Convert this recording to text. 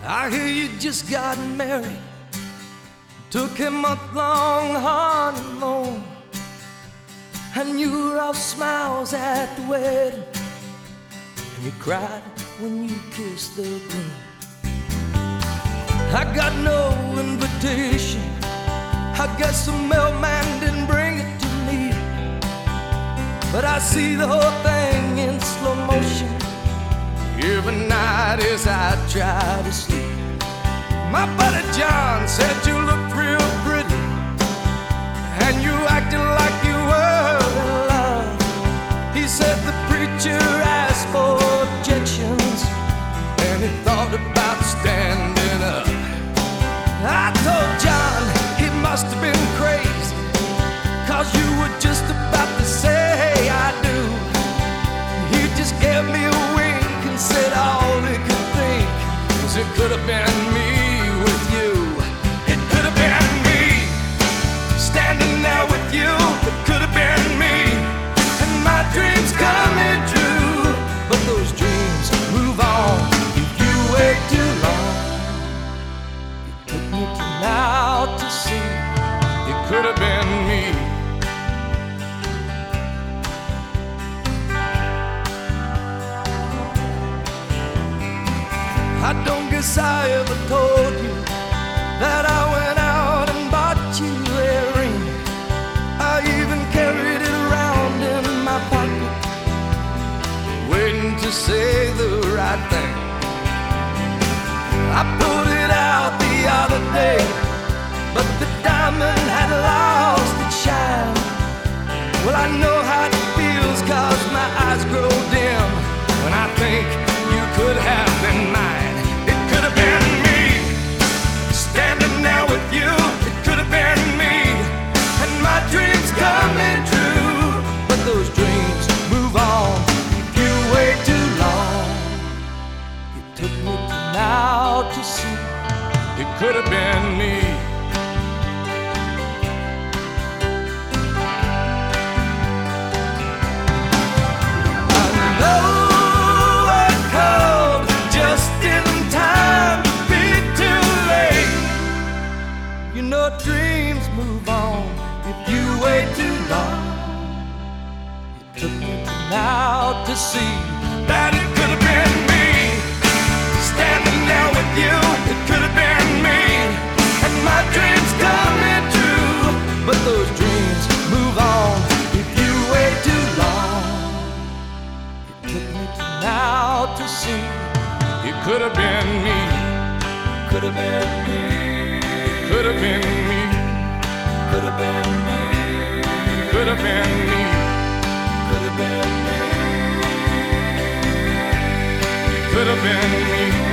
I hear you just got married, took a month-long honeymoon, and you were all smiles at the wedding, and you cried when you kissed the groom. I got no invitation, I guess the mailman didn't bring it to me, but I see the whole thing in slow motion every night as I try to sleep. My buddy John said you looked real pretty, and you acted like you were in love. He said the preacher asked for objections, and he thought about standing up. I told John he must have been crazy, 'cause you were just about to say I do. He just gave me a wink and said all he could think was it could have been me with you. It could have been me standing there with you. It could have been me, and my dreams coming true. But those dreams move on if you wait too long. It took me till now to see it could have been me. I don't guess I ever told you that I went out and bought you a ring. I even carried it around in my pocket, waiting to say the right thing. I pulled it out the other day, but the diamond had lost its shine. Well, I know how it feels, 'cause my eyes grow dim when I think you could have been mine. It could have been me standing there with you. It could have been me, and my dreams coming true. But those dreams move on if you wait too long. It took me till now to see it could have been me. Dreams move on if you wait too long. It took me till now to see that it could have been me standing there with you. It could have been me, and my dreams coming true. But those dreams move on if you wait too long. It took me till now to see it could have been me. Could have been me. Could have been me. Could have been me. Could have been me. Could have been me. Could have been me.